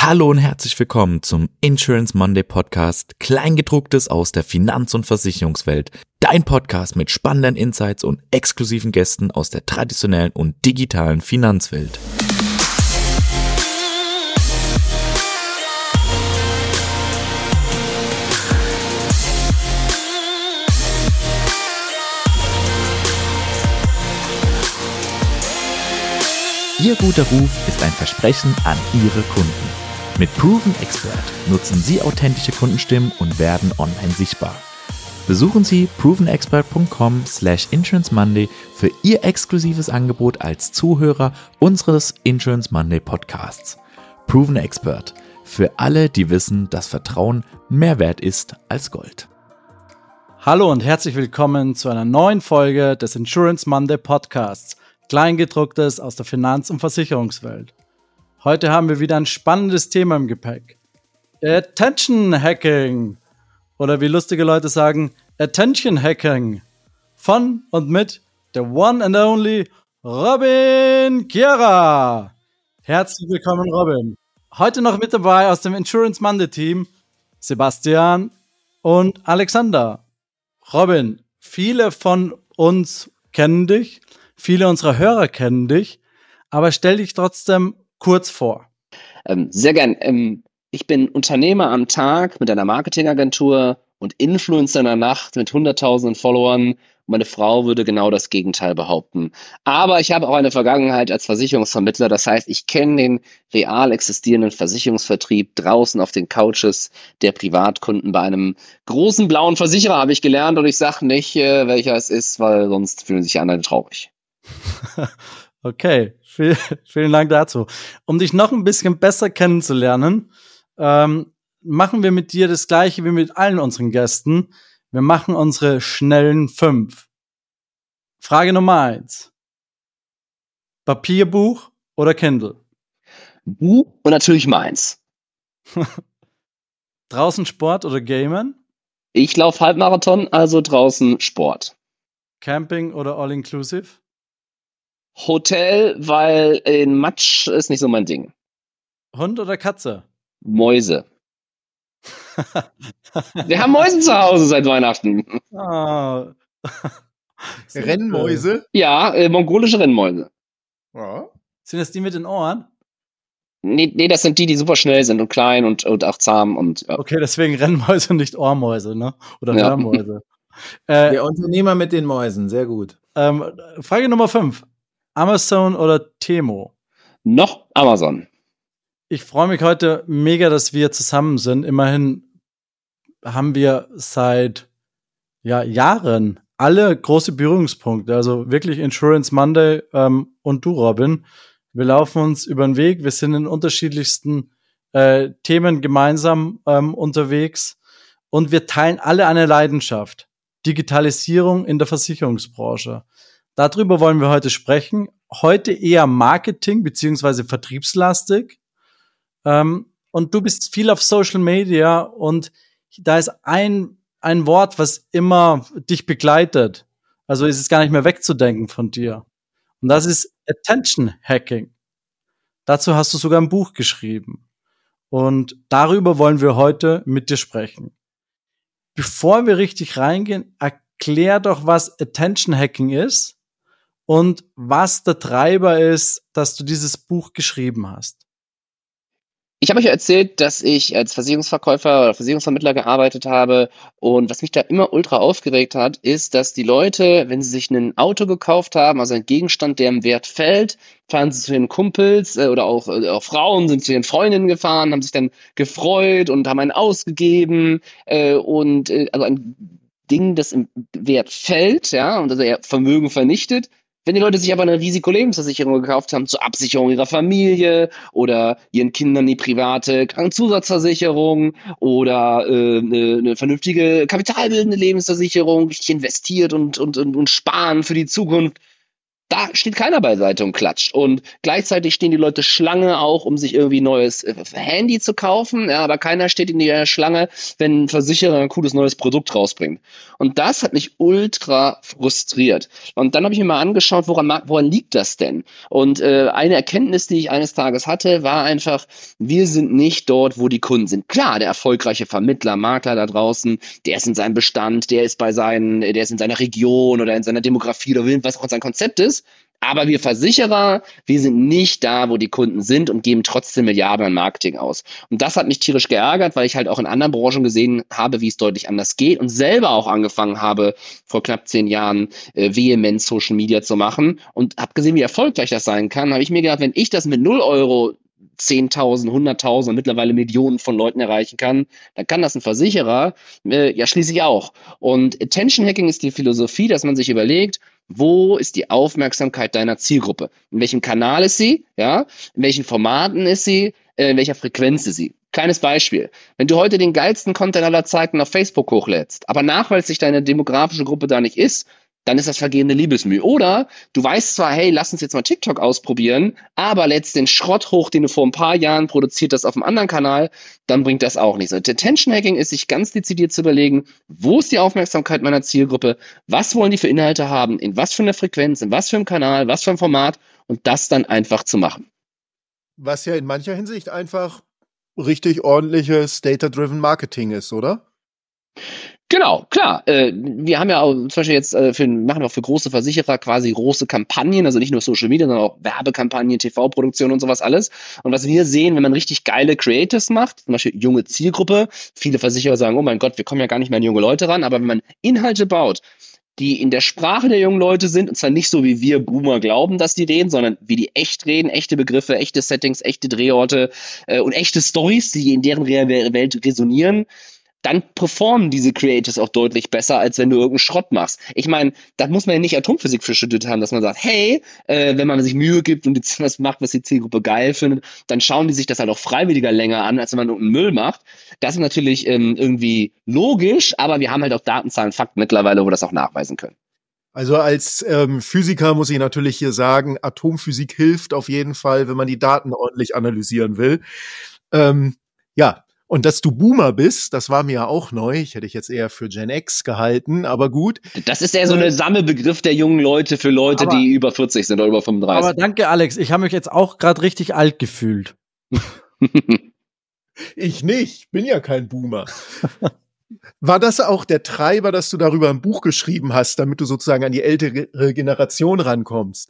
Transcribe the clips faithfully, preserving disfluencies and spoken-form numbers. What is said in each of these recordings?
Hallo und herzlich willkommen zum Insurance Monday Podcast, Kleingedrucktes aus der Finanz- und Versicherungswelt. Dein Podcast mit spannenden Insights und exklusiven Gästen aus der traditionellen und digitalen Finanzwelt. Ihr guter Ruf ist ein Versprechen an Ihre Kunden. Mit Proven Expert nutzen Sie authentische Kundenstimmen und werden online sichtbar. Besuchen Sie provenexpert punkt com slash insurance monday für Ihr exklusives Angebot als Zuhörer unseres Insurance Monday Podcasts. Proven Expert, für alle, die wissen, dass Vertrauen mehr wert ist als Gold. Hallo und herzlich willkommen zu einer neuen Folge des Insurance Monday Podcasts, Kleingedrucktes aus der Finanz- und Versicherungswelt. Heute haben wir wieder ein spannendes Thema im Gepäck. Attention Hacking. Oder wie lustige Leute sagen, Attention Hacking. Von und mit der one and only Robin Chiara. Herzlich willkommen, Robin. Heute noch mit dabei aus dem Insurance Monday Team Sebastian und Alexander. Robin, viele von uns kennen dich. Viele unserer Hörer kennen dich, aber stell dich trotzdem kurz vor. Ähm, sehr gern. Ähm, ich bin Unternehmer am Tag mit einer Marketingagentur und Influencer in der Nacht mit hunderttausenden Followern. Meine Frau würde genau das Gegenteil behaupten. Aber ich habe auch eine Vergangenheit als Versicherungsvermittler. Das heißt, ich kenne den real existierenden Versicherungsvertrieb draußen auf den Couches der Privatkunden bei einem großen blauen Versicherer, habe ich gelernt. Und ich sage nicht, äh, welcher es ist, weil sonst fühlen sich andere traurig. Okay, viel, vielen Dank dazu. Um dich noch ein bisschen besser kennenzulernen, ähm, machen wir mit dir das Gleiche wie mit allen unseren Gästen. Wir machen unsere schnellen fünf. Frage Nummer eins. Papierbuch oder Kindle? Buch und natürlich meins. Draußen Sport oder Gamen? Ich laufe Halbmarathon, also draußen Sport. Camping oder All-Inclusive? Hotel, weil in Matsch ist nicht so mein Ding. Hund oder Katze? Mäuse. Wir haben Mäuse zu Hause seit Weihnachten. Oh. Rennmäuse? Ja, äh, mongolische Rennmäuse. Ja. Sind das die mit den Ohren? Nee, nee, das sind die, die super schnell sind und klein und, und auch zahm. Und ja. Okay, deswegen Rennmäuse und nicht Ohrmäuse, ne? Oder Ja. Hörmäuse. Äh, Der Unternehmer mit den Mäusen, sehr gut. ähm, Frage Nummer fünf. Amazon oder Temo? Noch Amazon. Ich freue mich heute mega, dass wir zusammen sind. Immerhin haben wir seit ja, Jahren alle große Berührungspunkte. Also wirklich Insurance Monday ähm, und du, Robin. Wir laufen uns über den Weg. Wir sind in unterschiedlichsten äh, Themen gemeinsam ähm, unterwegs. Und wir teilen alle eine Leidenschaft. Digitalisierung in der Versicherungsbranche. Darüber wollen wir heute sprechen. Heute eher Marketing beziehungsweise vertriebslastig. Ähm, und du bist viel auf Social Media und da ist ein, ein Wort, was immer dich begleitet. Also ist es gar nicht mehr wegzudenken von dir. Und das ist Attention Hacking. Dazu hast du sogar ein Buch geschrieben. Und darüber wollen wir heute mit dir sprechen. Bevor wir richtig reingehen, erklär doch, was Attention Hacking ist und was der Treiber ist, dass du dieses Buch geschrieben hast. Ich habe euch ja erzählt, dass ich als Versicherungsverkäufer oder Versicherungsvermittler gearbeitet habe und was mich da immer ultra aufgeregt hat, ist, dass die Leute, wenn sie sich ein Auto gekauft haben, also ein Gegenstand, der im Wert fällt, fahren sie zu ihren Kumpels äh, oder auch, äh, auch Frauen sind zu ihren Freundinnen gefahren, haben sich dann gefreut und haben einen ausgegeben äh, und äh, also ein Ding, das im Wert fällt, ja, und also ihr Vermögen vernichtet. Wenn die Leute sich aber eine Risikolebensversicherung gekauft haben zur Absicherung ihrer Familie oder ihren Kindern die private Krankenzusatzversicherung oder äh, eine, eine vernünftige kapitalbildende Lebensversicherung, richtig investiert und, und, und, und sparen für die Zukunft, Da steht keiner beiseite und klatscht. Und gleichzeitig stehen die Leute Schlange auch, um sich irgendwie ein neues äh, Handy zu kaufen. Ja, aber keiner steht in der Schlange, wenn ein Versicherer ein cooles neues Produkt rausbringt. Und das hat mich ultra frustriert. Und dann habe ich mir mal angeschaut, woran, woran liegt das denn? Und äh, eine Erkenntnis, die ich eines Tages hatte, war einfach, wir sind nicht dort, wo die Kunden sind. Klar, der erfolgreiche Vermittler, Makler da draußen, der ist in seinem Bestand, der ist bei seinen, der ist in seiner Region oder in seiner Demografie oder was auch sein Konzept ist. Aber wir Versicherer, wir sind nicht da, wo die Kunden sind und geben trotzdem Milliarden an Marketing aus. Und das hat mich tierisch geärgert, weil ich halt auch in anderen Branchen gesehen habe, wie es deutlich anders geht und selber auch angefangen habe, vor knapp zehn Jahren äh, vehement Social Media zu machen und habe gesehen, wie erfolgreich das sein kann. Habe ich mir gedacht, wenn ich das mit null Euro zehntausend, hunderttausend und mittlerweile Millionen von Leuten erreichen kann, dann kann das ein Versicherer äh, ja schließlich auch. Und Attention Hacking ist die Philosophie, dass man sich überlegt, wo ist die Aufmerksamkeit deiner Zielgruppe? In welchem Kanal ist sie? Ja? In welchen Formaten ist sie? Äh, in welcher Frequenz ist sie? Kleines Beispiel. Wenn du heute den geilsten Content aller Zeiten auf Facebook hochlädst, aber nachweislich deine demografische Gruppe da nicht ist, dann ist das vergehende Liebesmüh. Oder du weißt zwar, hey, lass uns jetzt mal TikTok ausprobieren, aber lädst den Schrott hoch, den du vor ein paar Jahren produziert hast auf einem anderen Kanal, dann bringt das auch nichts. Und Attention Hacking ist, sich ganz dezidiert zu überlegen, wo ist die Aufmerksamkeit meiner Zielgruppe, was wollen die für Inhalte haben, in was für einer Frequenz, in was für einem Kanal, was für ein Format und das dann einfach zu machen. Was ja in mancher Hinsicht einfach richtig ordentliches Data-Driven Marketing ist, oder? Genau, klar. Äh, wir haben ja auch zum Beispiel jetzt, äh, für, machen wir auch für große Versicherer quasi große Kampagnen, also nicht nur Social Media, sondern auch Werbekampagnen, T V-Produktionen und sowas alles. Und was wir sehen, wenn man richtig geile Creatives macht, zum Beispiel junge Zielgruppe, viele Versicherer sagen, oh mein Gott, wir kommen ja gar nicht mehr an junge Leute ran, aber wenn man Inhalte baut, die in der Sprache der jungen Leute sind, und zwar nicht so, wie wir Boomer glauben, dass die reden, sondern wie die echt reden, echte Begriffe, echte Settings, echte Drehorte äh, und echte Stories, die in deren Re- Welt resonieren, dann performen diese Creators auch deutlich besser, als wenn du irgendeinen Schrott machst. Ich meine, da muss man ja nicht Atomphysik für studiert haben, dass man sagt, hey, äh, wenn man sich Mühe gibt und jetzt was macht, was die Zielgruppe geil findet, dann schauen die sich das halt auch freiwilliger länger an, als wenn man irgendeinen Müll macht. Das ist natürlich ähm, irgendwie logisch, aber wir haben halt auch Datenzahlen, Fakten mittlerweile, wo wir das auch nachweisen können. Also als ähm, Physiker muss ich natürlich hier sagen, Atomphysik hilft auf jeden Fall, wenn man die Daten ordentlich analysieren will. Ähm, ja, und dass du Boomer bist, das war mir ja auch neu. Ich hätte dich jetzt eher für Gen X gehalten, aber gut. Das ist eher so ein Sammelbegriff der jungen Leute für Leute, aber, die über vierzig sind oder über fünfunddreißig. Aber danke, Alex. Ich habe mich jetzt auch gerade richtig alt gefühlt. Ich nicht. Bin ja kein Boomer. War das auch der Treiber, dass du darüber ein Buch geschrieben hast, damit du sozusagen an die ältere Generation rankommst?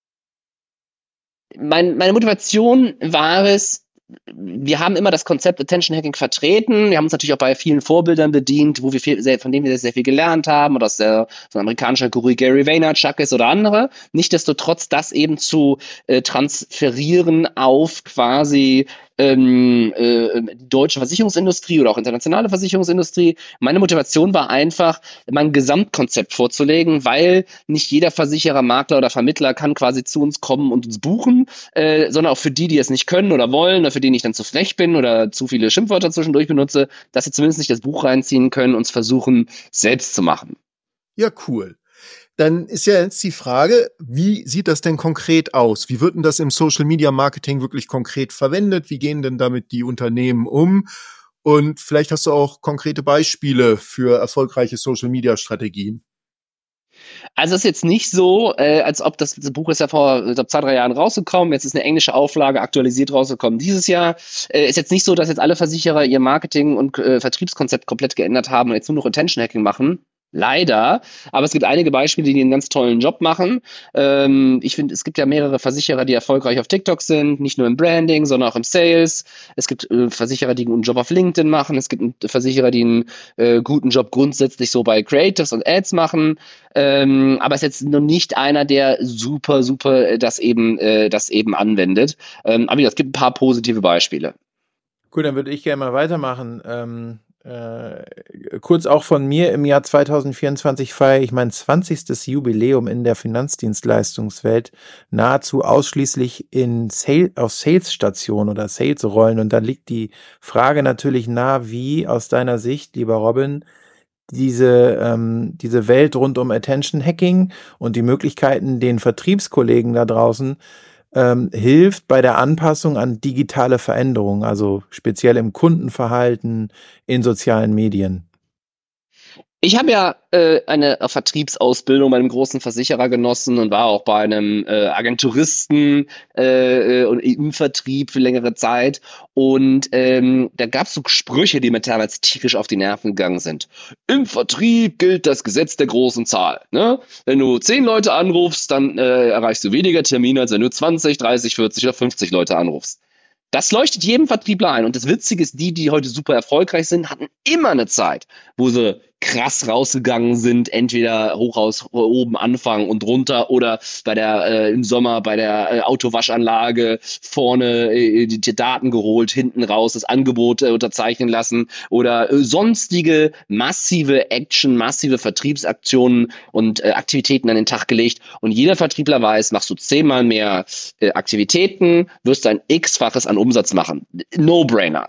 Mein, meine Motivation war es, wir haben immer das Konzept Attention Hacking vertreten. Wir haben uns natürlich auch bei vielen Vorbildern bedient, wo wir viel, sehr, von denen wir sehr viel gelernt haben, oder aus der, so ein amerikanischer Guru Gary Vaynerchuk ist oder andere. Nichtsdestotrotz das eben zu äh, transferieren auf quasi ähm, äh, die deutsche Versicherungsindustrie oder auch internationale Versicherungsindustrie. Meine Motivation war einfach, mein Gesamtkonzept vorzulegen, weil nicht jeder Versicherer, Makler oder Vermittler kann quasi zu uns kommen und uns buchen, äh, sondern auch für die, die es nicht können oder wollen, oder für die ich dann zu frech bin oder zu viele Schimpfwörter zwischendurch benutze, dass sie zumindest nicht das Buch reinziehen können und es versuchen, selbst zu machen. Ja, cool. Dann ist ja jetzt die Frage, wie sieht das denn konkret aus? Wie wird denn das im Social Media Marketing wirklich konkret verwendet? Wie gehen denn damit die Unternehmen um? Und vielleicht hast du auch konkrete Beispiele für erfolgreiche Social Media Strategien. Also es ist jetzt nicht so, äh, als ob das, das Buch ist ja vor ich glaub, zwei, drei Jahren rausgekommen, jetzt ist eine englische Auflage aktualisiert rausgekommen dieses Jahr. Äh, ist jetzt nicht so, dass jetzt alle Versicherer ihr Marketing- und äh, Vertriebskonzept komplett geändert haben und jetzt nur noch Attention Hacking machen. Leider, aber es gibt einige Beispiele, die einen ganz tollen Job machen. Ähm, ich finde, es gibt ja mehrere Versicherer, die erfolgreich auf TikTok sind, nicht nur im Branding, sondern auch im Sales. Es gibt äh, Versicherer, die einen guten Job auf LinkedIn machen. Es gibt Versicherer, die einen äh, guten Job grundsätzlich so bei Creatives und Ads machen. Ähm, aber es ist jetzt noch nicht einer, der super, super das eben, äh, das eben anwendet. Ähm, aber ja, es gibt ein paar positive Beispiele. Cool, dann würde ich gerne mal weitermachen. Ähm Äh, kurz auch von mir, im Jahr zwanzig vierundzwanzig feiere ich mein zwanzigstes Jubiläum in der Finanzdienstleistungswelt, nahezu ausschließlich in Sale, auf Sales-Stationen oder Sales-Rollen. Und dann liegt die Frage natürlich nahe, wie aus deiner Sicht, lieber Robin, diese, ähm, diese Welt rund um Attention Hacking und die Möglichkeiten, den Vertriebskollegen da draußen ähm, hilft bei der Anpassung an digitale Veränderungen, also speziell im Kundenverhalten, in sozialen Medien. Ich habe ja äh, eine Vertriebsausbildung bei einem großen Versicherer genossen und war auch bei einem äh, Agenturisten äh, und im Vertrieb für längere Zeit. Und ähm, da gab es so Sprüche, die mir teilweise tierisch auf die Nerven gegangen sind. Im Vertrieb gilt das Gesetz der großen Zahl. Ne? Wenn du zehn Leute anrufst, dann äh, erreichst du weniger Termine, als wenn du zwanzig, dreißig, vierzig oder fünfzig Leute anrufst. Das leuchtet jedem Vertriebler ein. Und das Witzige ist, die, die heute super erfolgreich sind, hatten immer eine Zeit, wo sie krass rausgegangen sind, entweder hoch aus oben anfangen und runter oder bei der äh, im Sommer bei der äh, Autowaschanlage vorne äh, die, die Daten geholt, hinten raus das Angebot äh, unterzeichnen lassen oder äh, sonstige massive Action, massive Vertriebsaktionen und äh, Aktivitäten an den Tag gelegt. Und jeder Vertriebler weiß, machst du zehnmal mehr äh, Aktivitäten, wirst du ein X-faches an Umsatz machen. No-brainer.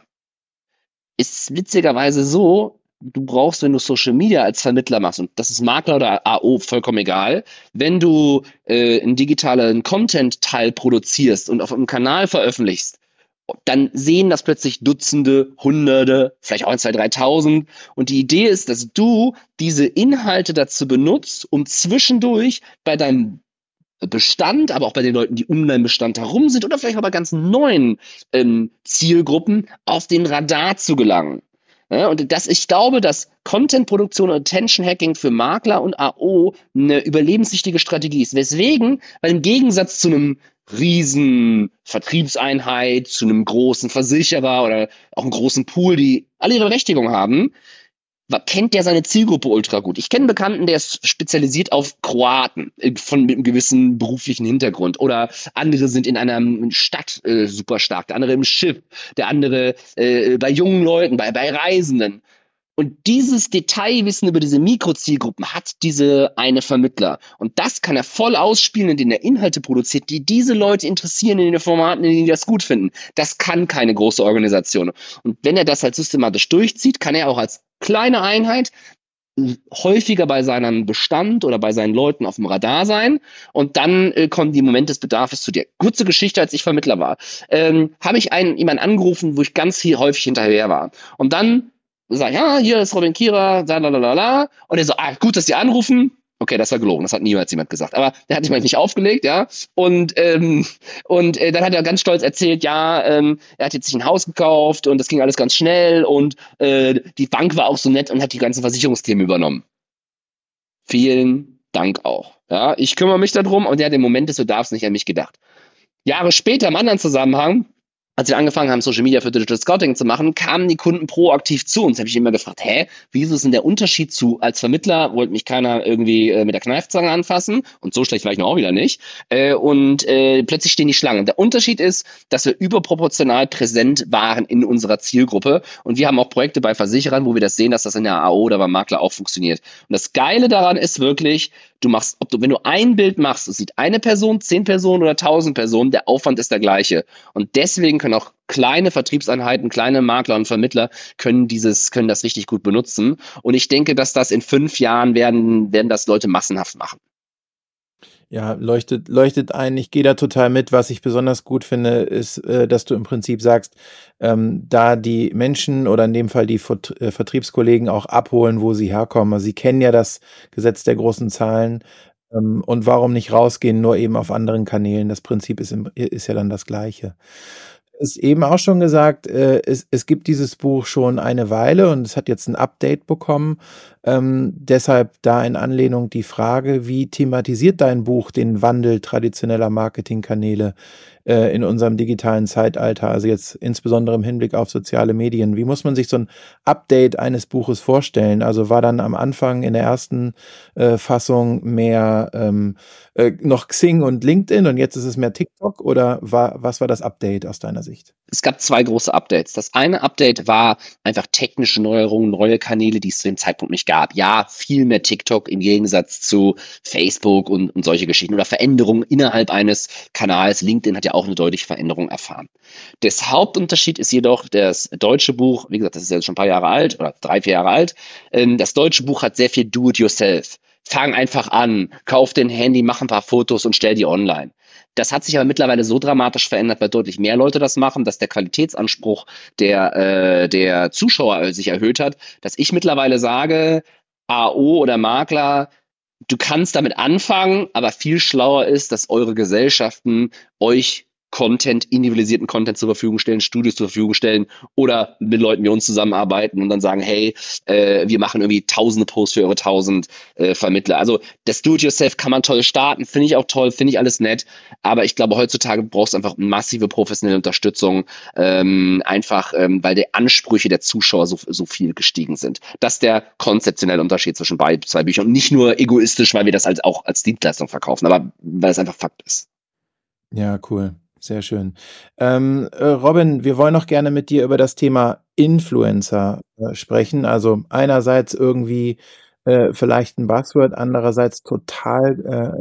Ist witzigerweise so, du brauchst, wenn du Social Media als Vermittler machst, und das ist Makler oder A O, vollkommen egal, wenn du äh, einen digitalen Content-Teil produzierst und auf einem Kanal veröffentlichst, dann sehen das plötzlich Dutzende, Hunderte, vielleicht auch ein, zwei, dreitausend. Und die Idee ist, dass du diese Inhalte dazu benutzt, um zwischendurch bei deinem Bestand, aber auch bei den Leuten, die um deinen Bestand herum sind oder vielleicht auch bei ganz neuen ähm, Zielgruppen auf den Radar zu gelangen. Ja, und das, ich glaube, dass Content-Produktion und Attention-Hacking für Makler und A O eine überlebenswichtige Strategie ist. Weswegen? Weil im Gegensatz zu einem riesen Vertriebseinheit, zu einem großen Versicherer oder auch einem großen Pool, die alle ihre Berechtigung haben, kennt der seine Zielgruppe ultra gut. Ich kenne einen Bekannten, der ist spezialisiert auf Kroaten von mit einem gewissen beruflichen Hintergrund. Oder andere sind in einer Stadt äh, super stark, der andere im Schiff, der andere äh, bei jungen Leuten, bei, bei Reisenden. Und dieses Detailwissen über diese Mikrozielgruppen hat diese eine Vermittler. Und das kann er voll ausspielen, indem er Inhalte produziert, die diese Leute interessieren in den Formaten, in denen die das gut finden. Das kann keine große Organisation. Und wenn er das halt systematisch durchzieht, kann er auch als kleine Einheit häufiger bei seinem Bestand oder bei seinen Leuten auf dem Radar sein und dann äh, kommen die im Moment des Bedarfs zu dir. Kurze Geschichte, als ich Vermittler war, ähm, habe ich einen jemanden angerufen, wo ich ganz hier häufig hinterher war. Und dann sag, ja, hier ist Robin Kira, da, la, la, la, la. Und er so, ah, gut, dass Sie anrufen. Okay, das war gelogen, das hat niemals jemand gesagt. Aber der hat sich mal nicht aufgelegt, ja. Und, ähm, und äh, dann hat er ganz stolz erzählt, ja, ähm, er hat jetzt sich ein Haus gekauft und das ging alles ganz schnell und äh, die Bank war auch so nett und hat die ganzen Versicherungsthemen übernommen. Vielen Dank auch. Ja, ich kümmere mich darum und der hat im Moment des Bedarfs nicht an mich gedacht. Jahre später im anderen Zusammenhang, als wir angefangen haben, Social Media für Digital Scouting zu machen, kamen die Kunden proaktiv zu uns. Da habe ich immer gefragt, hä, wieso ist denn der Unterschied zu, als Vermittler wollte mich keiner irgendwie äh, mit der Kneifzange anfassen und so schlecht war ich noch auch wieder nicht. Äh, und äh, plötzlich stehen die Schlangen. Der Unterschied ist, dass wir überproportional präsent waren in unserer Zielgruppe und wir haben auch Projekte bei Versicherern, wo wir das sehen, dass das in der A O oder beim Makler auch funktioniert. Und das Geile daran ist wirklich, du machst, ob du, wenn du ein Bild machst, es sieht eine Person, zehn Personen oder tausend Personen, der Aufwand ist der gleiche. Und deswegen können auch kleine Vertriebseinheiten, kleine Makler und Vermittler können dieses, können das richtig gut benutzen. Und ich denke, dass das in fünf Jahren werden, werden das Leute massenhaft machen. Ja, leuchtet, leuchtet ein. Ich gehe da total mit. Was ich besonders gut finde, ist, äh, dass du im Prinzip sagst, ähm, da die Menschen oder in dem Fall die Vert- äh, Vertriebskollegen auch abholen, wo sie herkommen. Also sie kennen ja das Gesetz der großen Zahlen. Ähm, und warum nicht rausgehen, nur eben auf anderen Kanälen? Das Prinzip ist, im, ist ja dann das Gleiche. Ist eben auch schon gesagt, äh, es, es gibt dieses Buch schon eine Weile und es hat jetzt ein Update bekommen. Ähm, deshalb da in Anlehnung die Frage, wie thematisiert dein Buch den Wandel traditioneller Marketingkanäle äh, in unserem digitalen Zeitalter, also jetzt insbesondere im Hinblick auf soziale Medien? Wie muss man sich so ein Update eines Buches vorstellen? Also war dann am Anfang in der ersten äh, Fassung mehr ähm, äh, noch Xing und LinkedIn und jetzt ist es mehr TikTok oder war, was war das Update aus deiner Sicht? Es gab zwei große Updates. Das eine Update war einfach technische Neuerungen, neue Kanäle, die es zu dem Zeitpunkt nicht gab. Ja, viel mehr TikTok im Gegensatz zu Facebook und, und solche Geschichten oder Veränderungen innerhalb eines Kanals. LinkedIn hat ja ja auch eine deutliche Veränderung erfahren. Das Hauptunterschied ist jedoch, das deutsche Buch, wie gesagt, das ist jetzt schon ein paar Jahre alt oder drei, vier Jahre alt, ähm, das deutsche Buch hat sehr viel Do-it-yourself. Fang einfach an, kauf den Handy, mach ein paar Fotos und stell die online. Das hat sich aber mittlerweile so dramatisch verändert, weil deutlich mehr Leute das machen, dass der Qualitätsanspruch der, äh, der Zuschauer sich erhöht hat, dass ich mittlerweile sage, A O oder Makler, du kannst damit anfangen, aber viel schlauer ist, dass eure Gesellschaften euch Content, individualisierten Content zur Verfügung stellen, Studios zur Verfügung stellen oder mit Leuten wie uns zusammenarbeiten und dann sagen, hey, äh, wir machen irgendwie tausende Posts für eure tausend äh, Vermittler. Also das Do-it-yourself kann man toll starten, finde ich auch toll, finde ich alles nett, aber ich glaube, heutzutage brauchst du einfach massive professionelle Unterstützung, ähm, einfach, ähm, weil die Ansprüche der Zuschauer so, so viel gestiegen sind. Das ist der konzeptionelle Unterschied zwischen beiden zwei Büchern und nicht nur egoistisch, weil wir das als, auch als Dienstleistung verkaufen, aber weil es einfach Fakt ist. Ja, cool. Sehr schön. Ähm, äh, Robin, wir wollen noch gerne mit dir über das Thema Influencer äh, sprechen. Also einerseits irgendwie äh, vielleicht ein Buzzword, andererseits total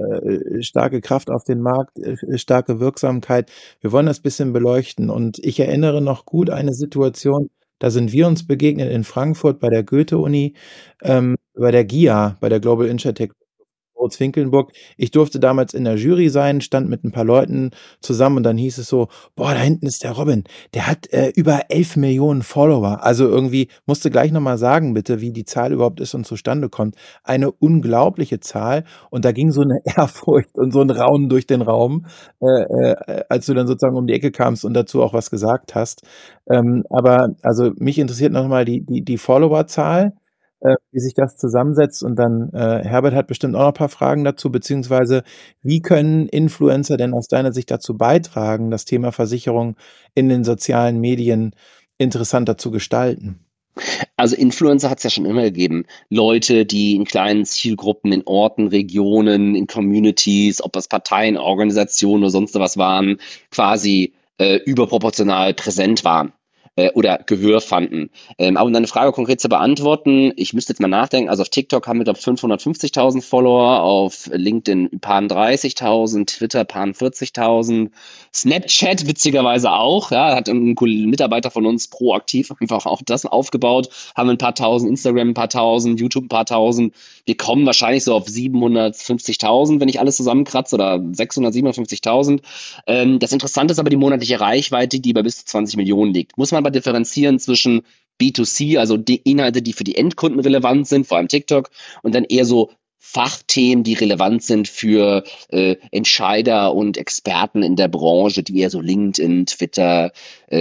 äh, starke Kraft auf den Markt, äh, starke Wirksamkeit. Wir wollen das ein bisschen beleuchten. Und ich erinnere noch gut eine Situation, da sind wir uns begegnet in Frankfurt bei der Goethe-Uni, ähm, bei der G I A, bei der Global Intertech Finkelnburg. Ich durfte damals in der Jury sein, stand mit ein paar Leuten zusammen und dann hieß es so, boah, da hinten ist der Robin, der hat äh, über elf Millionen Follower. Also irgendwie, musste gleich nochmal sagen bitte, wie die Zahl überhaupt ist und zustande kommt. Eine unglaubliche Zahl und da ging so eine Ehrfurcht und so ein Raunen durch den Raum, äh, äh, als du dann sozusagen um die Ecke kamst und dazu auch was gesagt hast. Ähm, aber also mich interessiert nochmal die, die, die Followerzahl, äh, wie sich das zusammensetzt und dann äh, Herbert hat bestimmt auch noch ein paar Fragen dazu, beziehungsweise wie können Influencer denn aus deiner Sicht dazu beitragen, das Thema Versicherung in den sozialen Medien interessanter zu gestalten? Also Influencer hat es ja schon immer gegeben. Leute, die in kleinen Zielgruppen, in Orten, Regionen, in Communities, ob das Parteien, Organisationen oder sonst was waren, quasi äh, überproportional präsent waren oder Gehör fanden. Ähm, aber um deine Frage konkret zu beantworten, ich müsste jetzt mal nachdenken, also auf TikTok haben wir, glaube ich, fünfhundertfünfzigtausend Follower, auf LinkedIn ein paar dreißigtausend, Twitter ein paar vierzigtausend, Snapchat witzigerweise auch, ja, hat ein Mitarbeiter von uns proaktiv einfach auch das aufgebaut, haben ein paar tausend, Instagram ein paar tausend, YouTube ein paar tausend, wir kommen wahrscheinlich so auf siebenhundertfünfzigtausend, wenn ich alles zusammenkratze, oder sechshundert, siebenhundertfünfzigtausend. Ähm, das Interessante ist aber die monatliche Reichweite, die bei bis zu zwanzig Millionen liegt. Muss man aber differenzieren zwischen B zwei C, also die Inhalte, die für die Endkunden relevant sind, vor allem TikTok, und dann eher so Fachthemen, die relevant sind für äh, Entscheider und Experten in der Branche, die eher so LinkedIn, Twitter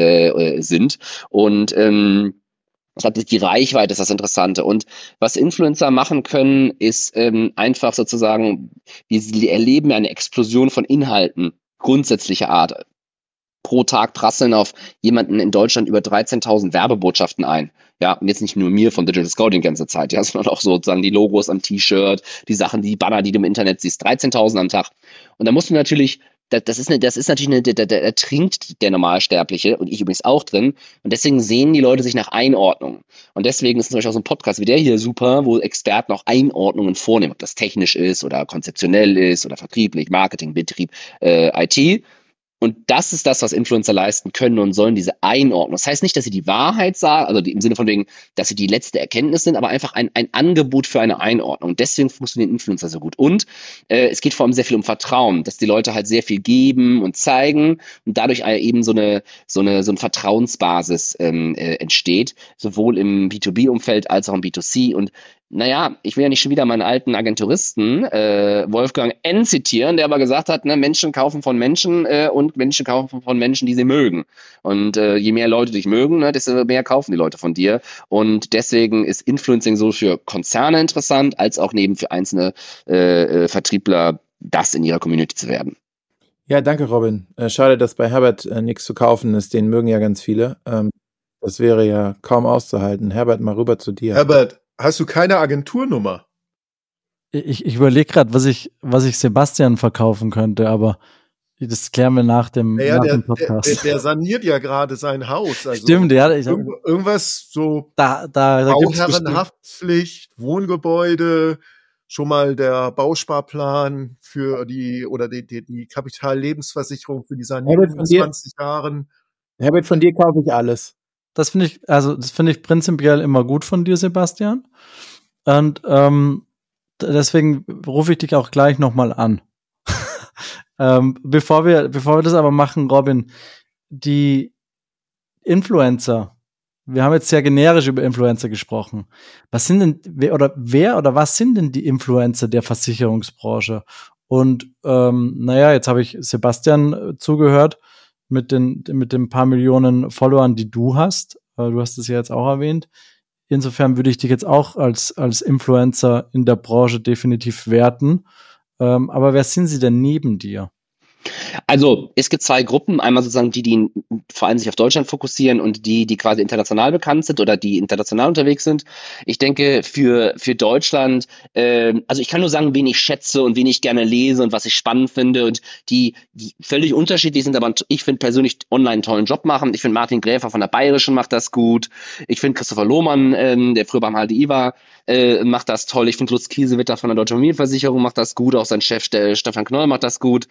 äh, sind. Und ähm, das hat die Reichweite, ist das Interessante. Und was Influencer machen können, ist ähm, einfach sozusagen, wir erleben eine Explosion von Inhalten grundsätzlicher Art. Pro Tag prasseln auf jemanden in Deutschland über dreizehntausend Werbebotschaften ein. Ja, und jetzt nicht nur mir von Digital Scouting die ganze Zeit, ja, sondern auch sozusagen die Logos am T-Shirt, die Sachen, die Banner, die du im Internet siehst, dreizehntausend am Tag. Und da musst du natürlich, das, das ist eine, das ist natürlich eine, da, da ertrinkt der Normalsterbliche und ich übrigens auch drin. Und deswegen sehen die Leute sich nach Einordnung. Und deswegen ist zum Beispiel auch so ein Podcast wie der hier super, wo Experten auch Einordnungen vornehmen, ob das technisch ist oder konzeptionell ist oder vertrieblich, Marketing, Betrieb, äh, I T. Und das ist das, was Influencer leisten können und sollen, diese Einordnung. Das heißt nicht, dass sie die Wahrheit sagen, also die, im Sinne von wegen, dass sie die letzte Erkenntnis sind, aber einfach ein, ein Angebot für eine Einordnung. Deswegen funktionieren Influencer so gut. Und äh, es geht vor allem sehr viel um Vertrauen, dass die Leute halt sehr viel geben und zeigen und dadurch eben so eine so eine so eine Vertrauensbasis ähm, äh, entsteht, sowohl im B zwei B-Umfeld als auch im B zwei C. Und naja, ich will ja nicht schon wieder meinen alten Agenturisten äh, Wolfgang N. zitieren, der aber gesagt hat, ne, Menschen kaufen von Menschen äh, und Menschen kaufen von Menschen, die sie mögen. Und äh, je mehr Leute dich mögen, ne, desto mehr kaufen die Leute von dir. Und deswegen ist Influencing so für Konzerne interessant, als auch neben für einzelne äh, äh, Vertriebler, das in ihrer Community zu werden. Ja, danke Robin. Äh, schade, dass bei Herbert äh, nichts zu kaufen ist. Den mögen ja ganz viele. Ähm, das wäre ja kaum auszuhalten. Herbert, mal rüber zu dir. Herbert, hast du keine Agenturnummer? Ich, ich überlege gerade, was ich, was ich Sebastian verkaufen könnte, aber das klären wir nach dem, naja, nach der, dem Podcast. Der, der, der saniert ja gerade sein Haus. Also Stimmt, ja. Ich, irgend, irgendwas so da, da, da Bauherrenhaftpflicht, Wohngebäude, schon mal der Bausparplan für die oder die, die, die Kapitallebensversicherung für die Sanierung Herbert, in von dir, zwanzig Jahren. Herbert, von dir kaufe ich alles. Das finde ich, also das finde ich prinzipiell immer gut von dir, Sebastian. Und ähm, deswegen rufe ich dich auch gleich nochmal an. ähm, bevor wir, bevor wir das aber machen, Robin, die Influencer. Wir haben jetzt sehr generisch über Influencer gesprochen. Was sind denn, wer oder wer oder was sind denn die Influencer der Versicherungsbranche? Und ähm, naja, jetzt habe ich Sebastian äh, zugehört mit den mit den paar Millionen Followern, die du hast. Äh, du hast es ja jetzt auch erwähnt. Insofern würde ich dich jetzt auch als als Influencer in der Branche definitiv werten. Ähm, aber wer sind sie denn neben dir? Also es gibt zwei Gruppen, einmal sozusagen die, die vor allem sich auf Deutschland fokussieren und die, die quasi international bekannt sind oder die international unterwegs sind. Ich denke für für Deutschland, äh, also ich kann nur sagen, wen ich schätze und wen ich gerne lese und was ich spannend finde und die, die völlig unterschiedlich sind, aber ich finde persönlich online einen tollen Job machen. Ich finde Martin Gräfer von der Bayerischen macht das gut. Ich finde Christopher Lohmann, ähm, der früher beim H D I war, äh, macht das toll. Ich finde Lutz Kiesewetter von der Deutschen Familienversicherung macht das gut. Auch sein Chef der Stefan Knoll macht das gut.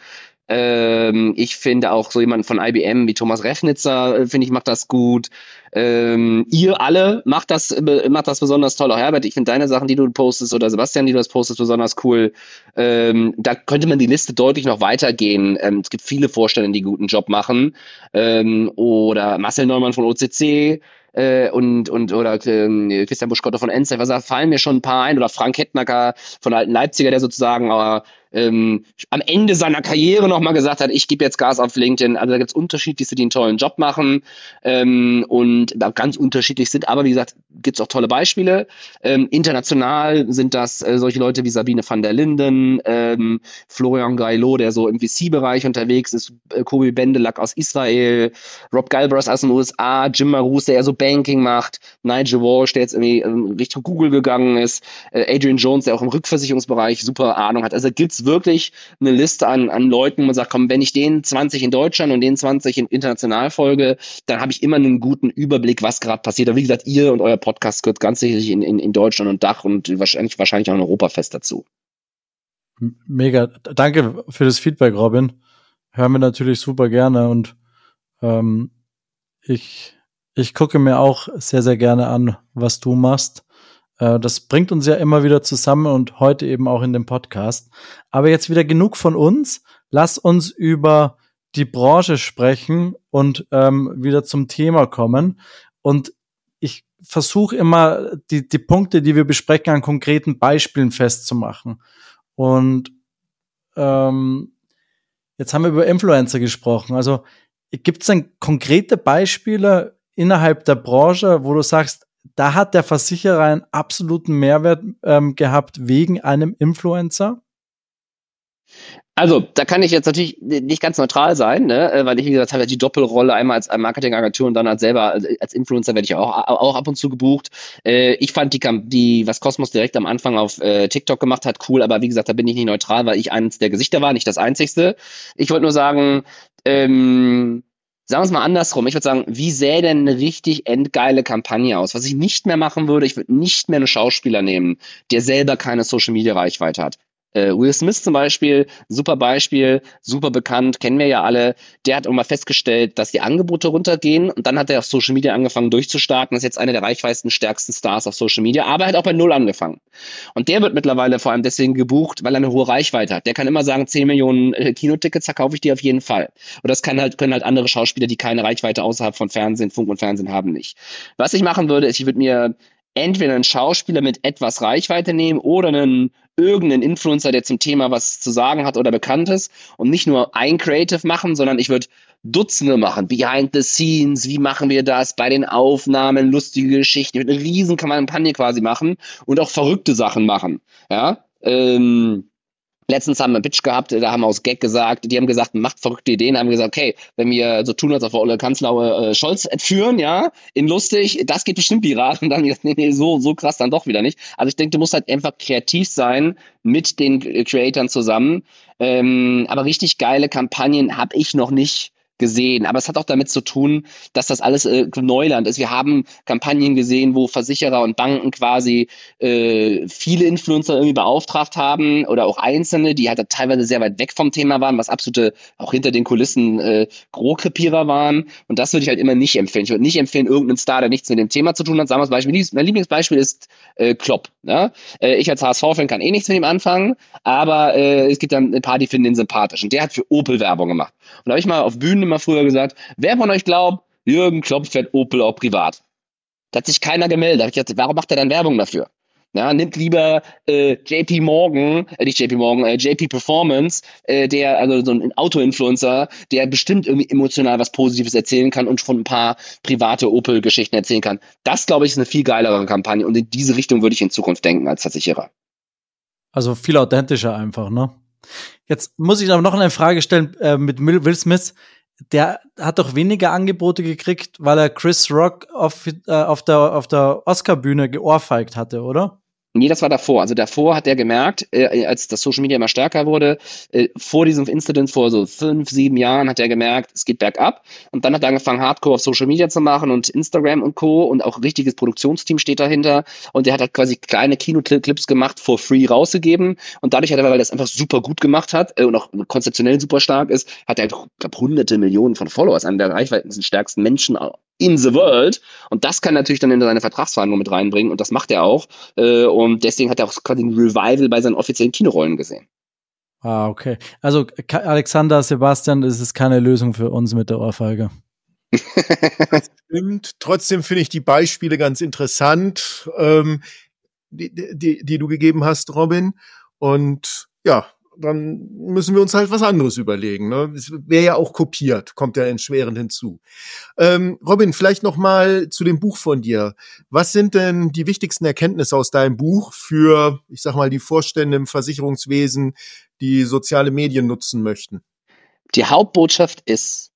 Ähm, ich finde auch so jemanden von I B M wie Thomas Refnitzer, äh, finde ich, macht das gut. Ähm, ihr alle macht das, äh, macht das besonders toll. Auch Herbert, ich finde deine Sachen, die du postest, oder Sebastian, die du das postest, besonders cool. Ähm, da könnte man die Liste deutlich noch weitergehen. Ähm, es gibt viele Vorstände, die guten Job machen. Ähm, oder Marcel Neumann von O C C. Äh, und, und, oder äh, Christian Buschkotter von N Z F, da fallen mir schon ein paar ein, oder Frank Hettnacker von Alten Leipziger, der sozusagen aber ähm, am Ende seiner Karriere nochmal gesagt hat, ich gebe jetzt Gas auf LinkedIn. Also da gibt es unterschiedlichste, die einen tollen Job machen ähm, und da ganz unterschiedlich sind, aber wie gesagt, gibt es auch tolle Beispiele. Ähm, international sind das äh, solche Leute wie Sabine van der Linden, ähm, Florian Gaillot, der so im V C-Bereich unterwegs ist, äh, Kobi Bendelak aus Israel, Rob Galbraith aus den U S A, Jim Marous, der eher so Banking macht, Nigel Walsh, der jetzt irgendwie ähm, Richtung Google gegangen ist, äh, Adrian Jones, der auch im Rückversicherungsbereich super Ahnung hat. Also gibt's wirklich eine Liste an, an Leuten, wo man sagt, komm, wenn ich den zwanzig in Deutschland und den zwanzig in international folge, dann habe ich immer einen guten Überblick, was gerade passiert. Aber wie gesagt, ihr und euer Podcast gehört ganz sicherlich in, in, in Deutschland und Dach und wahrscheinlich, wahrscheinlich auch in Europa fest dazu. Mega. Danke für das Feedback, Robin. Hören wir natürlich super gerne und ähm, ich, ich gucke mir auch sehr, sehr gerne an, was du machst. Äh, das bringt uns ja immer wieder zusammen und heute eben auch in dem Podcast. Aber jetzt wieder genug von uns. Lass uns über die Branche sprechen und ähm, wieder zum Thema kommen. Und ich versuche immer, die, die Punkte, die wir besprechen, an konkreten Beispielen festzumachen. Und ähm, jetzt haben wir über Influencer gesprochen. Also gibt es denn konkrete Beispiele innerhalb der Branche, wo du sagst, da hat der Versicherer einen absoluten Mehrwert ähm, gehabt wegen einem Influencer? Also, da kann ich jetzt natürlich nicht ganz neutral sein, ne? Weil ich, wie gesagt, habe die Doppelrolle einmal als Marketingagentur und dann als selber als Influencer werde ich auch, auch ab und zu gebucht. Ich fand die, die, was Cosmos direkt am Anfang auf TikTok gemacht hat, cool, aber wie gesagt, da bin ich nicht neutral, weil ich eines der Gesichter war, nicht das einzigste. Ich wollte nur sagen, ähm, sagen wir es mal andersrum. Ich würde sagen, wie sähe denn eine richtig endgeile Kampagne aus? Was ich nicht mehr machen würde, ich würde nicht mehr einen Schauspieler nehmen, der selber keine Social-Media-Reichweite hat. Äh, Will Smith zum Beispiel, super Beispiel, super bekannt, kennen wir ja alle. Der hat irgendwann festgestellt, dass die Angebote runtergehen und dann hat er auf Social Media angefangen durchzustarten. Das ist jetzt einer der reichweiten, stärksten Stars auf Social Media, aber er hat auch bei Null angefangen. Und der wird mittlerweile vor allem deswegen gebucht, weil er eine hohe Reichweite hat. Der kann immer sagen, zehn Millionen äh, Kinotickets verkaufe ich dir auf jeden Fall. Und das kann halt, können halt andere Schauspieler, die keine Reichweite außerhalb von Fernsehen, Funk und Fernsehen haben, nicht. Was ich machen würde, ist, ich würde mir entweder einen Schauspieler mit etwas Reichweite nehmen oder einen irgendeinen Influencer, der zum Thema was zu sagen hat oder bekannt ist und nicht nur ein Creative machen, sondern ich würde Dutzende machen, behind the scenes, wie machen wir das bei den Aufnahmen, lustige Geschichten, ich würde eine riesen Kampagne quasi machen und auch verrückte Sachen machen, ja, ähm, letztens haben wir einen Pitch gehabt, da haben wir aus Gag gesagt, die haben gesagt, macht verrückte Ideen, haben gesagt, okay, wenn wir so tun, als ob wir Ole Kanzler äh, Scholz entführen, ja, in lustig, das geht bestimmt viral. Und dann haben wir gesagt, nee, nee, so, so krass dann doch wieder nicht. Also ich denke, du musst halt einfach kreativ sein mit den Creatoren zusammen. Ähm, aber richtig geile Kampagnen habe ich noch nicht gesehen. Aber es hat auch damit zu tun, dass das alles äh, Neuland ist. Wir haben Kampagnen gesehen, wo Versicherer und Banken quasi äh, viele Influencer irgendwie beauftragt haben oder auch Einzelne, die halt teilweise sehr weit weg vom Thema waren, was absolute, auch hinter den Kulissen äh, Rohkrepierer waren. Und das würde ich halt immer nicht empfehlen. Ich würde nicht empfehlen, irgendeinen Star, der nichts mit dem Thema zu tun hat. Sagen wir das Beispiel, mein Lieblingsbeispiel ist äh, Klopp. Ja? Äh, ich als H S V-Fan kann eh nichts mit ihm anfangen, aber äh, es gibt dann ein paar, die finden ihn sympathisch. Und der hat für Opel Werbung gemacht. Und da habe ich mal auf Bühnen immer früher gesagt, wer von euch glaubt, Jürgen Klopp fährt Opel auch privat? Da hat sich keiner gemeldet. Da habe ich gesagt, warum macht er dann Werbung dafür? Ja, nimmt lieber äh, J P Morgan, äh, nicht J P Morgan, äh, J P Performance, äh, der, also so ein Auto-Influencer, der bestimmt irgendwie emotional was Positives erzählen kann und schon ein paar private Opel-Geschichten erzählen kann. Das, glaube ich, ist eine viel geilere Kampagne und in diese Richtung würde ich in Zukunft denken als Versicherer. Also viel authentischer einfach, ne? Jetzt muss ich aber noch eine Frage stellen äh, mit Will Smith. Der hat doch weniger Angebote gekriegt, weil er Chris Rock auf, äh, auf der, auf der Oscar-Bühne geohrfeigt hatte, oder? Nee, das war davor. Also davor hat er gemerkt, äh, als das Social Media immer stärker wurde, äh, vor diesem Incident vor so fünf, sieben Jahren hat er gemerkt, es geht bergab. Und dann hat er angefangen, Hardcore auf Social Media zu machen und Instagram und Co. Und auch ein richtiges Produktionsteam steht dahinter. Und er hat halt quasi kleine Kinoclips gemacht, for free rausgegeben. Und dadurch hat er, weil er das einfach super gut gemacht hat äh, und auch konzeptionell super stark ist, hat er, ich glaube, hunderte Millionen von Followers, einer der reichweitenstärksten Menschen in the world. Und das kann natürlich dann in seine Vertragsverhandlung mit reinbringen. Und das macht er auch. Äh, Und deswegen hat er auch quasi ein Revival bei seinen offiziellen Kinorollen gesehen. Ah, okay. Also Alexander, Sebastian, das ist keine Lösung für uns mit der Ohrfeige. Das stimmt. Trotzdem finde ich die Beispiele ganz interessant, ähm, die, die, die du gegeben hast, Robin. Und ja, dann müssen wir uns halt was anderes überlegen. Ne? Es wäre ja auch kopiert, kommt ja entschwerend hinzu. Ähm, Robin, vielleicht noch mal zu dem Buch von dir. Was sind denn die wichtigsten Erkenntnisse aus deinem Buch für, ich sag mal, die Vorstände im Versicherungswesen, die soziale Medien nutzen möchten? Die Hauptbotschaft ist,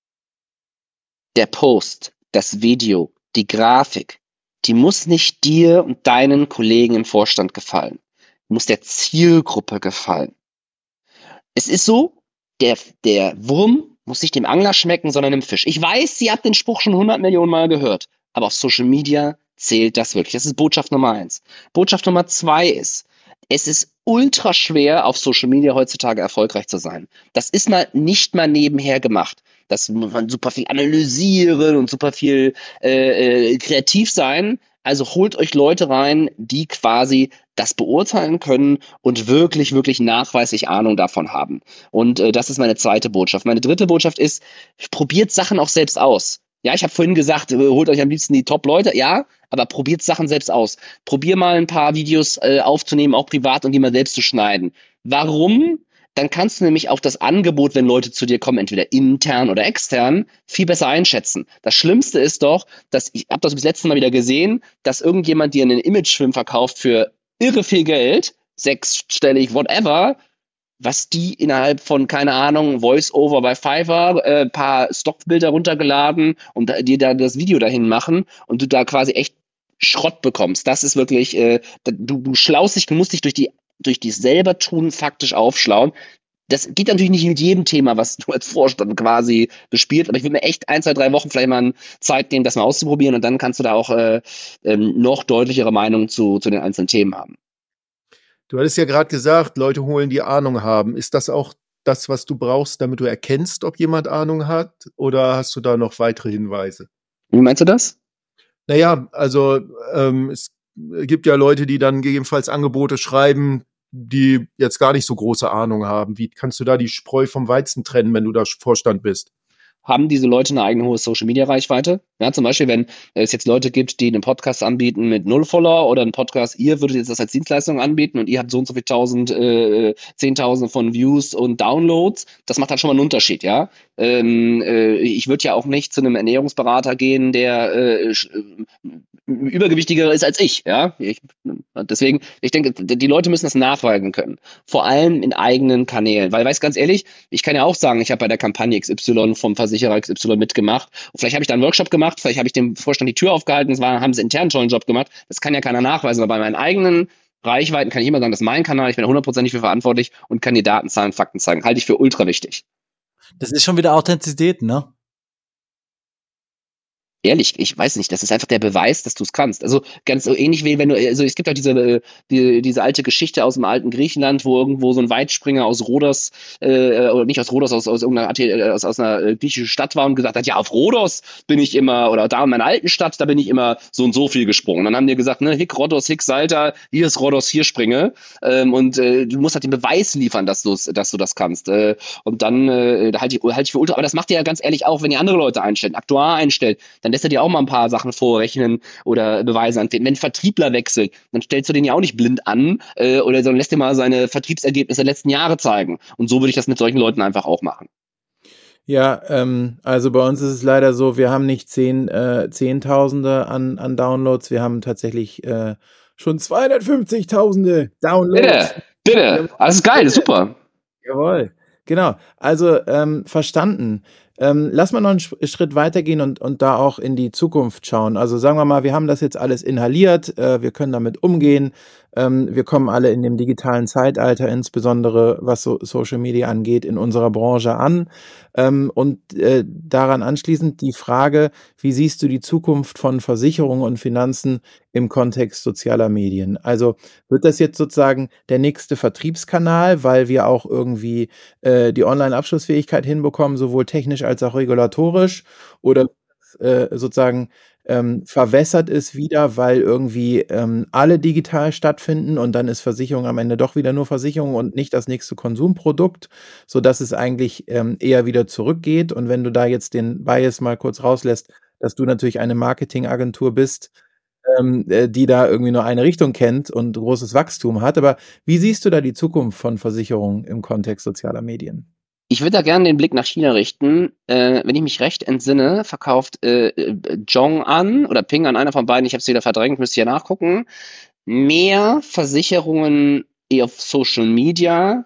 der Post, das Video, die Grafik, die muss nicht dir und deinen Kollegen im Vorstand gefallen. Die muss der Zielgruppe gefallen. Es ist so, der, der Wurm muss nicht dem Angler schmecken, sondern dem Fisch. Ich weiß, ihr habt den Spruch schon hundert Millionen Mal gehört, aber auf Social Media zählt das wirklich. Das ist Botschaft Nummer eins. Botschaft Nummer zwei ist, es ist ultra schwer, auf Social Media heutzutage erfolgreich zu sein. Das ist mal nicht mal nebenher gemacht. Das muss man super viel analysieren und super viel äh, äh, kreativ sein. Also holt euch Leute rein, die quasi das beurteilen können und wirklich, wirklich nachweislich Ahnung davon haben. Und äh, das ist meine zweite Botschaft. Meine dritte Botschaft ist, probiert Sachen auch selbst aus. Ja, ich habe vorhin gesagt, holt euch am liebsten die Top-Leute. Ja, aber probiert Sachen selbst aus. Probier mal ein paar Videos äh, aufzunehmen, auch privat, und die mal selbst zu schneiden. Warum? Dann kannst du nämlich auch das Angebot, wenn Leute zu dir kommen, entweder intern oder extern, viel besser einschätzen. Das Schlimmste ist doch, dass ich habe das bis letztes Mal wieder gesehen, dass irgendjemand dir einen Imagefilm verkauft für irre viel Geld, sechsstellig, whatever, was die innerhalb von, keine Ahnung, Voice-Over bei Fiverr, äh, paar Stockbilder runtergeladen und da, dir da das Video dahin machen und du da quasi echt Schrott bekommst. Das ist wirklich, äh, du, du schlaust dich, du musst dich durch die durch die selber tun faktisch aufschlauen. Das geht natürlich nicht mit jedem Thema, was du als Vorstand quasi bespielst, aber ich würde mir echt ein, zwei, drei Wochen vielleicht mal Zeit nehmen, das mal auszuprobieren, und dann kannst du da auch äh, ähm, noch deutlichere Meinungen zu, zu den einzelnen Themen haben. Du hattest ja gerade gesagt, Leute holen, die Ahnung haben. Ist das auch das, was du brauchst, damit du erkennst, ob jemand Ahnung hat? Oder hast du da noch weitere Hinweise? Wie meinst du das? Naja, also ähm, es gibt ja Leute, die dann gegebenenfalls Angebote schreiben, die jetzt gar nicht so große Ahnung haben. Wie kannst du da die Spreu vom Weizen trennen, wenn du da Vorstand bist? Haben diese Leute eine eigene hohe Social-Media-Reichweite? Ja, zum Beispiel, wenn es jetzt Leute gibt, die einen Podcast anbieten mit null Follower oder einen Podcast, ihr würdet jetzt das als Dienstleistung anbieten und ihr habt so und so viel tausend, äh, zehntausende von Views und Downloads, das macht halt schon mal einen Unterschied, ja. Ähm, äh, ich würde ja auch nicht zu einem Ernährungsberater gehen, der äh, übergewichtiger ist als ich, ja. Ich, deswegen, ich denke, die Leute müssen das nachweisen können. Vor allem in eigenen Kanälen. Weil, weiß ganz ehrlich, ich kann ja auch sagen, ich habe bei der Kampagne X Y vom Versicherer X Y mitgemacht. Und vielleicht habe ich da einen Workshop gemacht, vielleicht habe ich dem Vorstand die Tür aufgehalten, es war, haben sie intern schon einen Job gemacht. Das kann ja keiner nachweisen. Aber bei meinen eigenen Reichweiten kann ich immer sagen, das ist mein Kanal, ich bin hundertprozentig für verantwortlich und kann die Daten, Zahlen, Fakten zeigen. Halte ich für ultra wichtig. Das ist schon wieder Authentizität, ne? ehrlich, ich weiß nicht, das ist einfach der Beweis, dass du es kannst. Also ganz so ähnlich wie wenn du, also es gibt ja diese, die, diese alte Geschichte aus dem alten Griechenland, wo irgendwo so ein Weitspringer aus Rhodos, äh, oder nicht aus Rhodos, aus, aus irgendeiner Athe- aus, aus einer äh, griechischen Stadt war und gesagt hat, ja, auf Rhodos bin ich immer, oder da in meiner alten Stadt, da bin ich immer so und so viel gesprungen. Und dann haben die gesagt, ne, Hick, Rhodos, Hick, Salta, hier ist Rhodos, hier springe. Ähm, und äh, du musst halt den Beweis liefern, dass, du's, dass du das kannst. Äh, und dann äh, halte ich, halt ich für ultra, aber das macht ihr ja ganz ehrlich auch, wenn ihr andere Leute einstellt, Aktuar einstellt, dann lässt er dir auch mal ein paar Sachen vorrechnen oder Beweise antreten. Wenn ein Vertriebler wechselt, dann stellst du den ja auch nicht blind an äh, oder sondern lässt dir mal seine Vertriebsergebnisse der letzten Jahre zeigen. Und so würde ich das mit solchen Leuten einfach auch machen. Ja, ähm, also bei uns ist es leider so, wir haben nicht zehn, äh, Zehntausende an, an Downloads, wir haben tatsächlich äh, schon zweihundertfünfzigtausende Downloads. Bitte, bitte. Alles geil, super. Jawohl, genau. Also ähm, verstanden. Ähm, lass mal noch einen Sch- Schritt weitergehen und, und da auch in die Zukunft schauen. Also sagen wir mal, wir haben das jetzt alles inhaliert, äh, wir können damit umgehen, ähm, wir kommen alle in dem digitalen Zeitalter, insbesondere was so Social Media angeht, in unserer Branche an. Ähm, und äh, daran anschließend die Frage, wie siehst du die Zukunft von Versicherungen und Finanzen im Kontext sozialer Medien? Also wird das jetzt sozusagen der nächste Vertriebskanal, weil wir auch irgendwie äh, die Online-Abschlussfähigkeit hinbekommen, sowohl technisch als auch regulatorisch, oder äh, sozusagen ähm, verwässert ist wieder, weil irgendwie ähm, alle digital stattfinden und dann ist Versicherung am Ende doch wieder nur Versicherung und nicht das nächste Konsumprodukt, sodass es eigentlich ähm, eher wieder zurückgeht. Und wenn du da jetzt den Bias mal kurz rauslässt, dass du natürlich eine Marketingagentur bist, ähm, äh, die da irgendwie nur eine Richtung kennt und großes Wachstum hat. Aber wie siehst du da die Zukunft von Versicherungen im Kontext sozialer Medien? Ich würde da gerne den Blick nach China richten. Äh, wenn ich mich recht entsinne, verkauft äh, äh, Zhong An oder Ping An, einer von beiden, ich habe es wieder verdrängt, müsst ihr nachgucken, mehr Versicherungen auf Social Media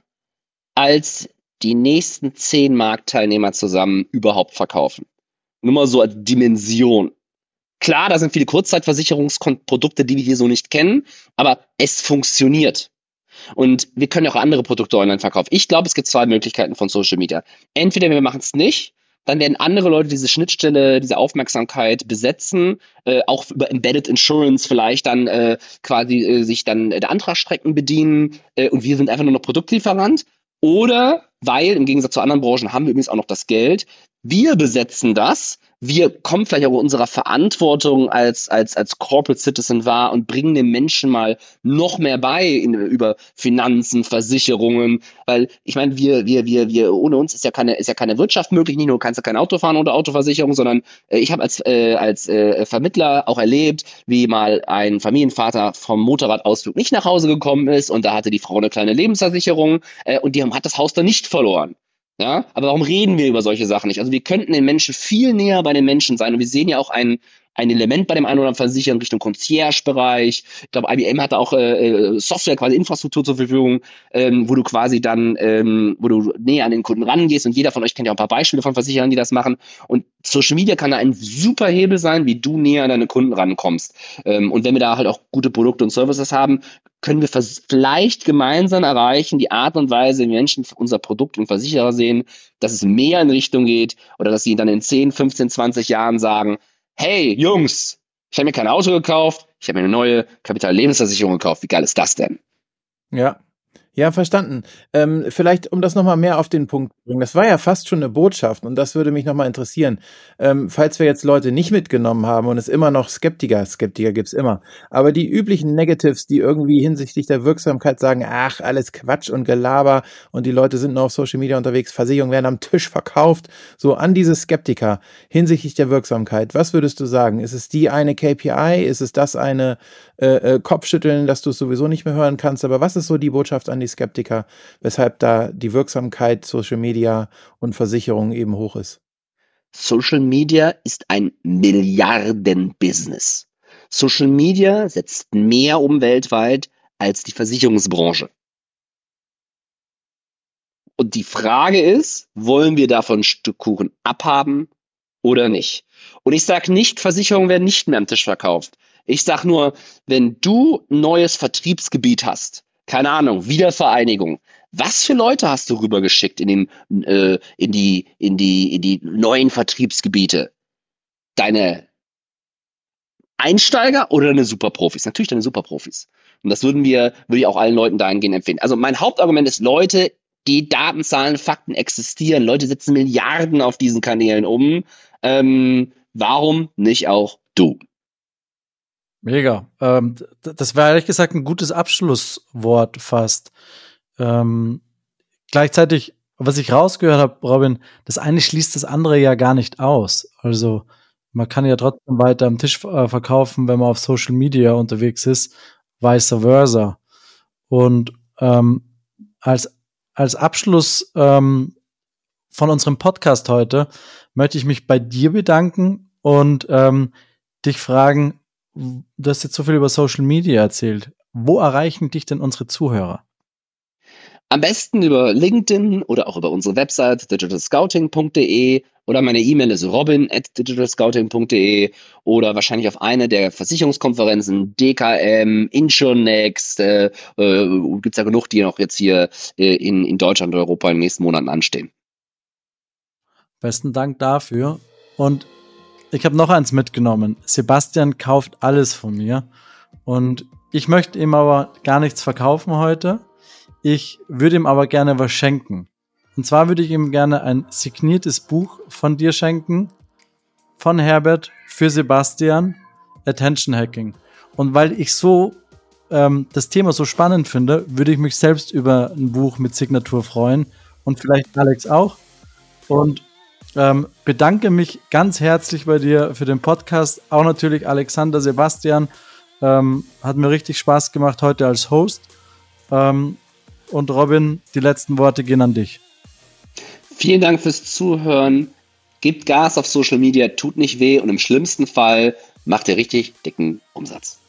als die nächsten zehn Marktteilnehmer zusammen überhaupt verkaufen. Nur mal so als Dimension. Klar, da sind viele Kurzzeitversicherungsprodukte, die wir hier so nicht kennen, aber es funktioniert. Und wir können auch andere Produkte online verkaufen. Ich glaube, es gibt zwei Möglichkeiten von Social Media. Entweder wir machen es nicht, dann werden andere Leute diese Schnittstelle, diese Aufmerksamkeit besetzen, äh, auch über Embedded Insurance vielleicht dann äh, quasi äh, sich dann äh, der Antragsstrecken bedienen äh, und wir sind einfach nur noch Produktlieferant. Oder, weil im Gegensatz zu anderen Branchen haben wir übrigens auch noch das Geld, wir besetzen das, wir kommen vielleicht auch unserer Verantwortung als, als, als Corporate Citizen wahr und bringen den Menschen mal noch mehr bei in, über Finanzen, Versicherungen, weil ich meine, wir, wir, wir, wir, ohne uns ist ja keine, ist ja keine Wirtschaft möglich, nicht nur kannst du kein Auto fahren ohne Autoversicherung, sondern äh, ich habe als, äh, als äh, Vermittler auch erlebt, wie mal ein Familienvater vom Motorradausflug nicht nach Hause gekommen ist und da hatte die Frau eine kleine Lebensversicherung äh, und die haben, hat das Haus dann nicht verloren. Ja, aber warum reden wir über solche Sachen nicht? Also wir könnten den Menschen viel näher bei den Menschen sein und wir sehen ja auch ein, ein Element bei dem einen oder anderen Versicherer in Richtung Concierge-Bereich. Ich glaube, I B M hat da auch äh, Software, quasi Infrastruktur zur Verfügung, ähm, wo du quasi dann, ähm, wo du näher an den Kunden rangehst und jeder von euch kennt ja auch ein paar Beispiele von Versicherern, die das machen. Und Social Media kann da ein super Hebel sein, wie du näher an deine Kunden rankommst. Ähm, und wenn wir da halt auch gute Produkte und Services haben, können wir vielleicht gemeinsam erreichen, die Art und Weise, wie Menschen unser Produkt und Versicherer sehen, dass es mehr in Richtung geht oder dass sie dann in zehn, fünfzehn, zwanzig Jahren sagen, hey, Jungs, ich habe mir kein Auto gekauft, ich habe mir eine neue Kapital-Lebensversicherung gekauft. Wie geil ist das denn? Ja. Ja, verstanden. Ähm, vielleicht, um das nochmal mehr auf den Punkt zu bringen. Das war ja fast schon eine Botschaft und das würde mich nochmal interessieren. Ähm, falls wir jetzt Leute nicht mitgenommen haben und es immer noch Skeptiker, Skeptiker gibt's immer, aber die üblichen Negatives, die irgendwie hinsichtlich der Wirksamkeit sagen, ach, alles Quatsch und Gelaber und die Leute sind nur auf Social Media unterwegs, Versicherungen werden am Tisch verkauft, so an diese Skeptiker hinsichtlich der Wirksamkeit. Was würdest du sagen? Ist es die eine K P I? Ist es das eine äh, äh, Kopfschütteln, dass du es sowieso nicht mehr hören kannst? Aber was ist so die Botschaft an die Skeptiker, weshalb da die Wirksamkeit Social Media und Versicherungen eben hoch ist? Social Media ist ein Milliarden-Business. Social Media setzt mehr um weltweit als die Versicherungsbranche. Und die Frage ist, wollen wir davon ein Stück Kuchen abhaben oder nicht? Und ich sage nicht, Versicherungen werden nicht mehr am Tisch verkauft. Ich sage nur, wenn du ein neues Vertriebsgebiet hast, keine Ahnung, Wiedervereinigung, was für Leute hast du rübergeschickt in, den, äh, in, die, in, die, in die neuen Vertriebsgebiete? Deine Einsteiger oder deine Superprofis? Natürlich deine Superprofis. Und das würden wir, würde ich auch allen Leuten dahingehend empfehlen. Also mein Hauptargument ist, Leute, die Daten, Zahlen, Fakten existieren. Leute setzen Milliarden auf diesen Kanälen um. Ähm, warum nicht auch du? Mega. Ähm, d- das war ehrlich gesagt ein gutes Abschlusswort fast. Ähm, gleichzeitig, was ich rausgehört habe, Robin, das eine schließt das andere ja gar nicht aus. Also man kann ja trotzdem weiter am Tisch äh, verkaufen, wenn man auf Social Media unterwegs ist, vice versa. Und ähm, als, als Abschluss ähm, von unserem Podcast heute möchte ich mich bei dir bedanken und ähm, dich fragen, du hast jetzt so viel über Social Media erzählt. Wo erreichen dich denn unsere Zuhörer? Am besten über LinkedIn oder auch über unsere Website digital scouting punkt de oder meine E-Mail ist robin at digital scouting punkt de oder wahrscheinlich auf eine der Versicherungskonferenzen, D K M, Insurnext, äh, äh, gibt es ja genug, die noch jetzt hier äh, in, in Deutschland und Europa in den nächsten Monaten anstehen. Besten Dank dafür. Und ich habe noch eins mitgenommen. Sebastian kauft alles von mir. Und ich möchte ihm aber gar nichts verkaufen heute. Ich würde ihm aber gerne was schenken. Und zwar würde ich ihm gerne ein signiertes Buch von dir schenken. Von Herbert für Sebastian. Attention Hacking. Und weil ich so ähm, das Thema so spannend finde, würde ich mich selbst über ein Buch mit Signatur freuen. Und vielleicht Alex auch. Und Ähm, bedanke mich ganz herzlich bei dir für den Podcast. Auch natürlich Alexander, Sebastian. Ähm, hat mir richtig Spaß gemacht heute als Host. Ähm, und Robin, die letzten Worte gehen an dich. Vielen Dank fürs Zuhören. Gebt Gas auf Social Media, tut nicht weh und im schlimmsten Fall macht ihr richtig dicken Umsatz.